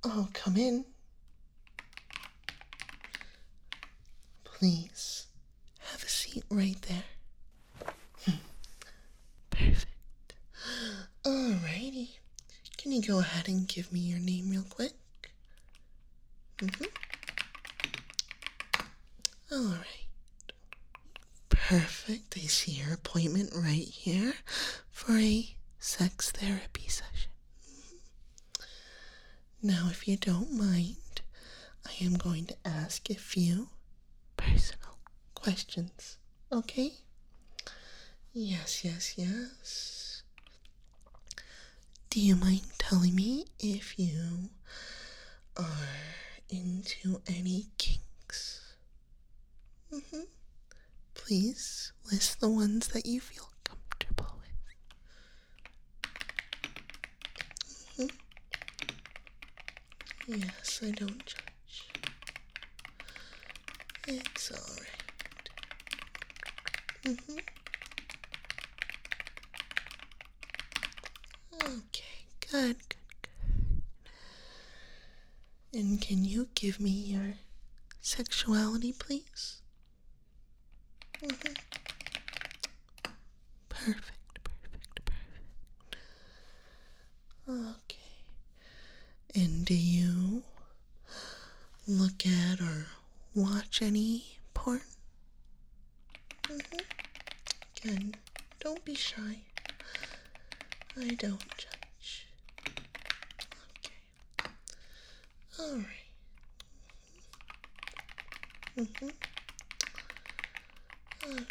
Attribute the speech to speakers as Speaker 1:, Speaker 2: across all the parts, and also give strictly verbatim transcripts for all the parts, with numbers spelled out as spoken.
Speaker 1: Oh, come in. Please, have a seat right there. Perfect. Alrighty. Can you go ahead and give me your name real quick? Mm-hmm. Alright. Perfect. I see your appointment right here for a sex therapy session. Now, if you don't mind, I am going to ask a few personal questions, okay? Yes, yes, yes. Do you mind telling me if you are into any kinks? Mm-hmm. Please list the ones that you feel comfortable with. Mm-hmm. Yes, I don't judge. It's alright. Mm-hmm. Okay, good, good, good. And can you give me your sexuality, please? Mm-hmm. Perfect, perfect, perfect. Okay. And do you look at or watch any porn? Mm-hmm. Again, don't be shy. I don't judge. Okay. Alright. Mm-hmm. Okay.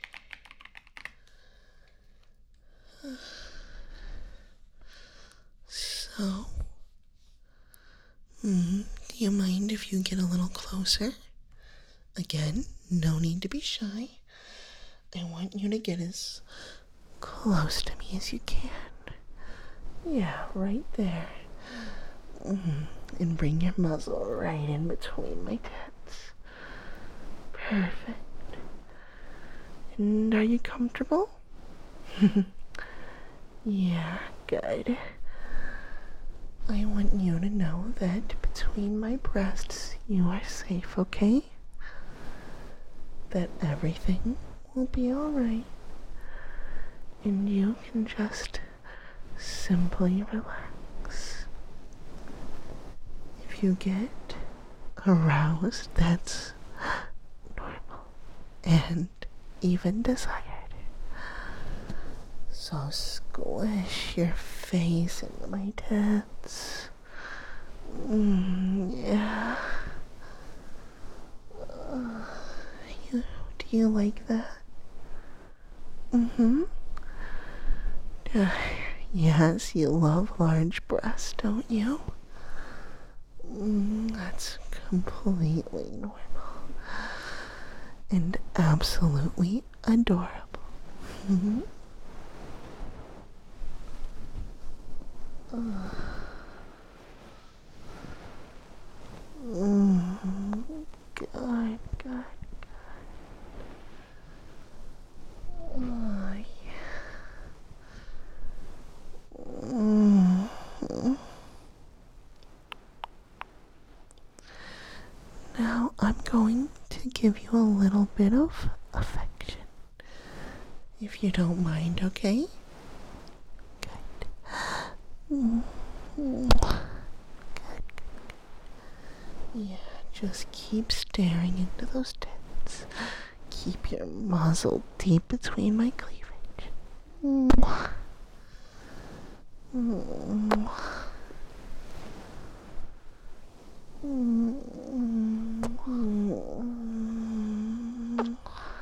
Speaker 1: So, mm, do you mind if you get a little closer? Again, no need to be shy. I want you to get as close to me as you can. Yeah, right there. Mm-hmm. And bring your muzzle right in between my tits. Perfect. And are you comfortable? Yeah, good. I want you to know that between my breasts you are safe, okay? That everything will be alright. And you can just simply relax. If you get aroused, that's normal and even desired. So squish your face into my tits. Mm, yeah. Uh, you, do you like that? Mm-hmm. Uh, yes, you love large breasts, don't you? Mm, that's completely normal. And absolutely adorable. Mm-hmm. Mm, good, good, good. Oh, yeah. Mm. Now I'm going to give you a little bit of affection, if you don't mind, okay? Good. Mm. Good, good, good. Yeah, just keep staring into those tits. Keep your muzzle deep between my cleavage. Mm. Mm. Mm. Mm.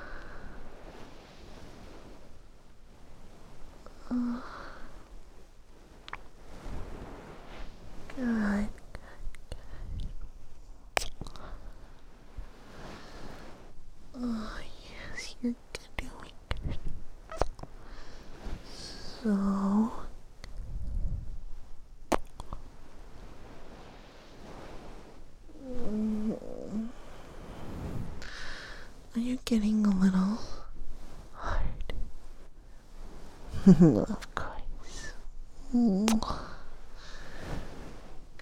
Speaker 1: Uh. Good. Oh, yes, you're doing good. So, mm, are you getting a little hard? Of course. Mm.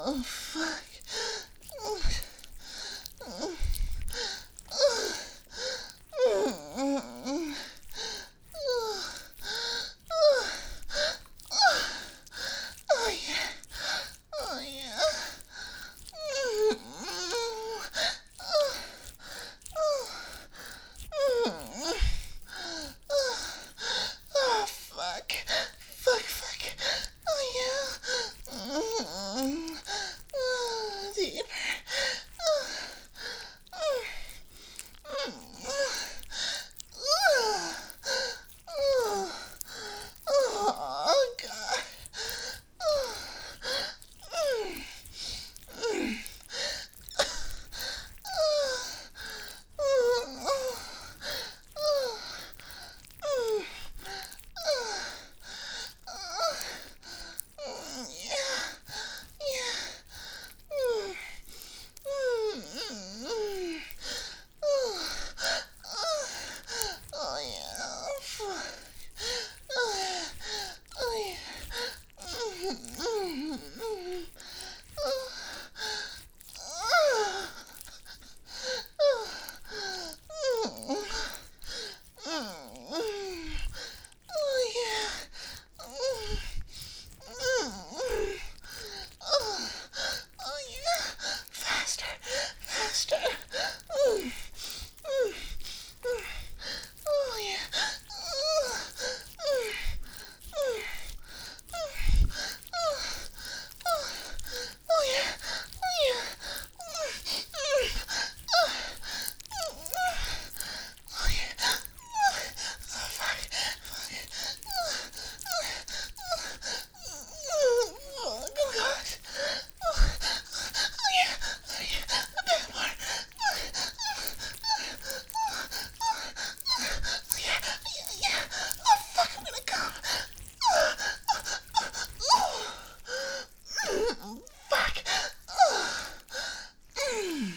Speaker 1: Oh, fuck. Oh, yeah. Oh, yeah. Oh, fuck. Fuck, fuck. Oh, yeah. Mm, oh, deeper. Oh, oh, mm, oh, oh, oh, God. Oh, mm, mm, oh, oh, oh, mm, oh, mm, yeah, yeah. Mm, mm, mm, mm. Oh, oh, oh, yeah. Fuck. Oh, yeah. Oh, yeah. Mm, mm, mm. Oh, oh, oh, mm, mm, mm. Oh, yeah. Mm, mm, mm. Oh, oh, yeah. Faster, faster. Mm, mm, mm. Oh, yeah. Mm, mm, mm, mm. Oh, oh, oh, yeah. Oh, yeah. Mm, mm. Oh, mm, mm. Oh, yeah. Oh, fuck, fuck. Oh, oh, oh, oh, gosh. Oh, oh, yeah. Oh, yeah. A bit more. Oh, yeah, yeah, yeah. Oh, fuck, I'm gonna come. Oh, oh, mm, fuck. Oh, mm,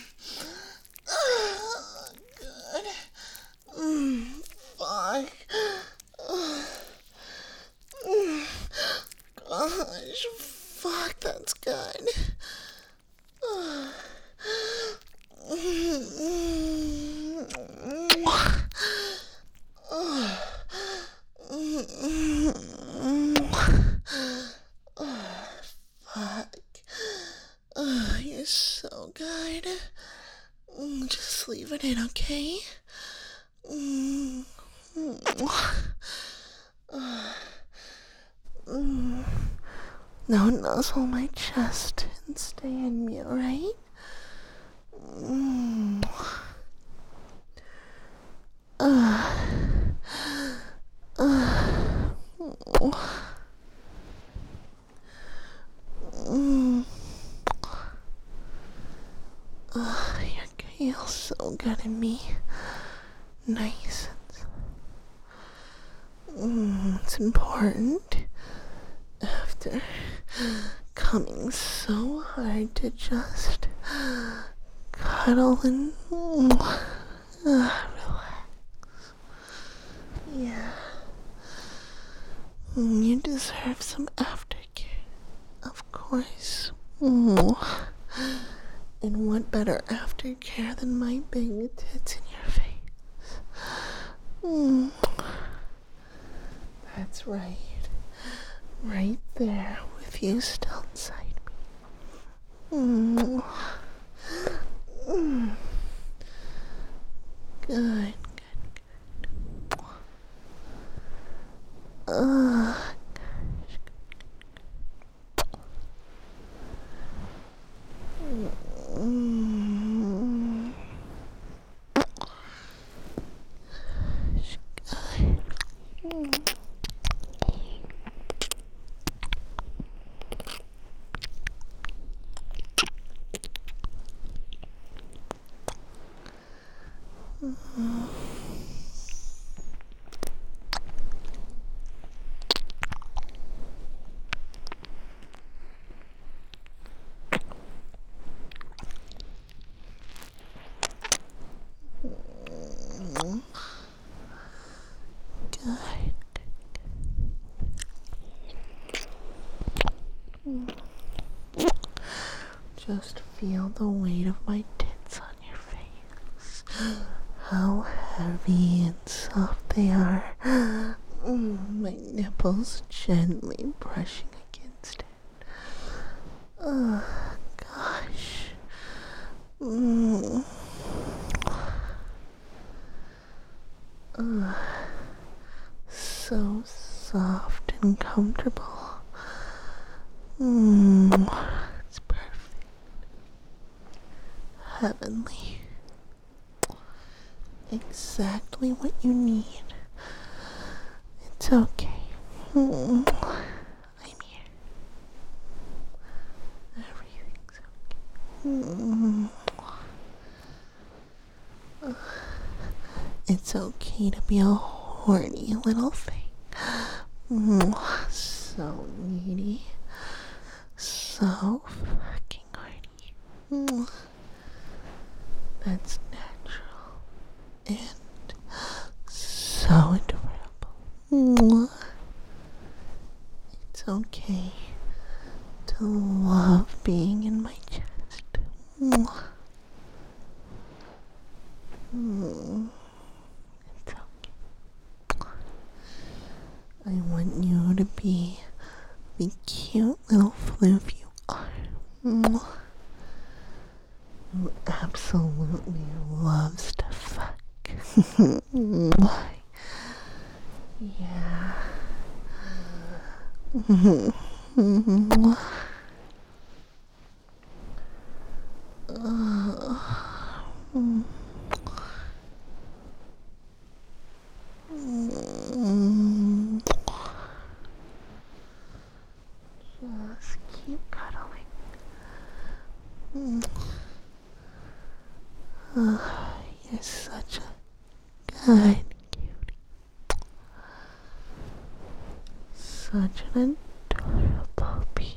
Speaker 1: oh, good. Mm, fuck. Oh, mm, gosh, fuck, that's good. Oh, mm, mm, oh, mm, mm, oh, fuck. Oh, you're so good. Mm, just leave it in, okay? Mm, mm, mm. Now nuzzle my chest and stay in me, alright? Mm. Uh, uh, mm. Uh, your feels so good in me. Nice. Mm, it's important after coming so hard to just cuddle and uh, relax. Yeah. Mm, you deserve some aftercare, of course. Mm. And what better aftercare than my big tits in your face? Mm. That's right. Right there with you still inside me. Mm. Mm. Good, good, good. Uh, mm. Good. Mm. Mm. Good. Mm. Just feel the weight of my tits on your face. How heavy and soft they are. Mm, my nipples gently brushing against it. Oh, gosh. Mm. Uh, so soft and comfortable. Mm, it's perfect. Heavenly. Exactly what you need. It's okay. Mm, I'm here. Everything's okay. Mm. It's okay to be a horny little thing. Mm, so needy. So fucking horny. Mm. That's natural. And so adorable. Mm. It's okay to love being in my chest. Mm. Mm. It's okay. I want you to be the cute little floof you are. Mm. Who absolutely loves to fuck. Yeah. Uh, mm. Mm. Just keep cuddling. Mm. Oh, you're such a good cutie. Such an adorable baby.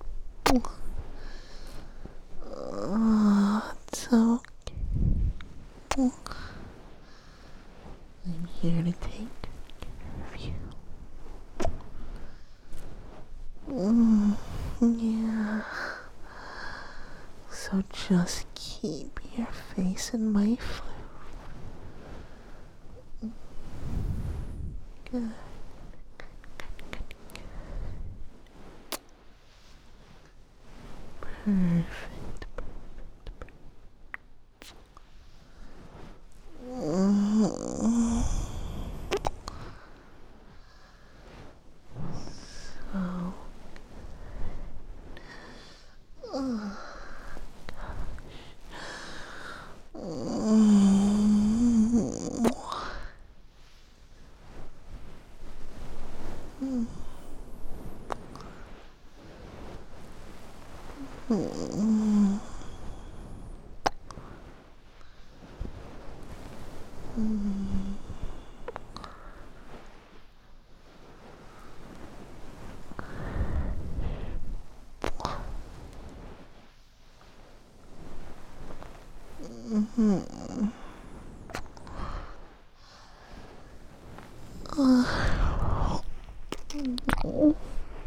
Speaker 1: Oh, it's okay. I'm here to take care of you. Mm, yeah. So just keep your face in my flute. Good. Perfect. Mm. So. Oh, gosh. Mm. Mm. Mm. Mm. Mm-hmm. Uh. Mm.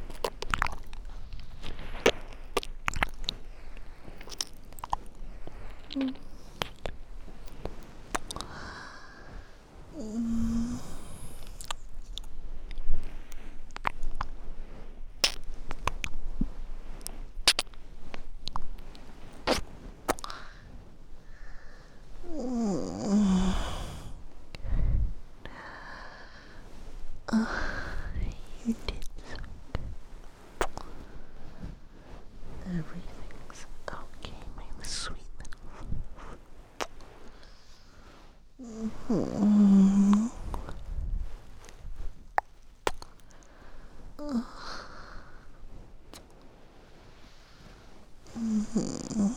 Speaker 1: Mm. Mm. Uh, you did so good. Everything's okay, my sweet little. Mm. Uh. Mm-hmm.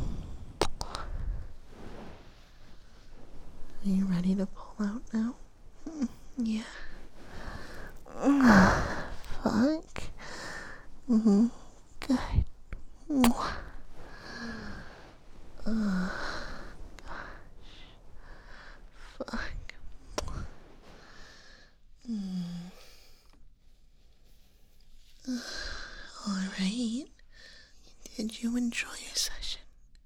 Speaker 1: Are you ready to pull out now? Mm, yeah. Mm, fuck. Mm-hmm. Good. Mwah. Uh, gosh. Fuck. Mm. Uh, Alright. You Did you enjoy your session?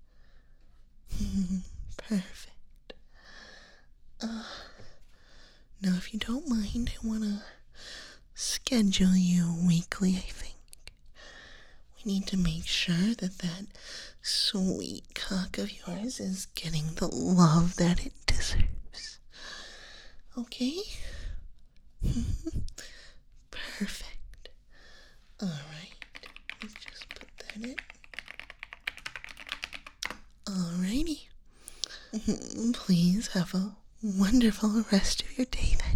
Speaker 1: Perfect. Uh, now, if you don't mind, I want to schedule you weekly, I think. We need to make sure that that sweet cock of yours is getting the love that it deserves. Okay? Perfect. Alright, let's just put that in. Alrighty. Please have a wonderful rest of your day then.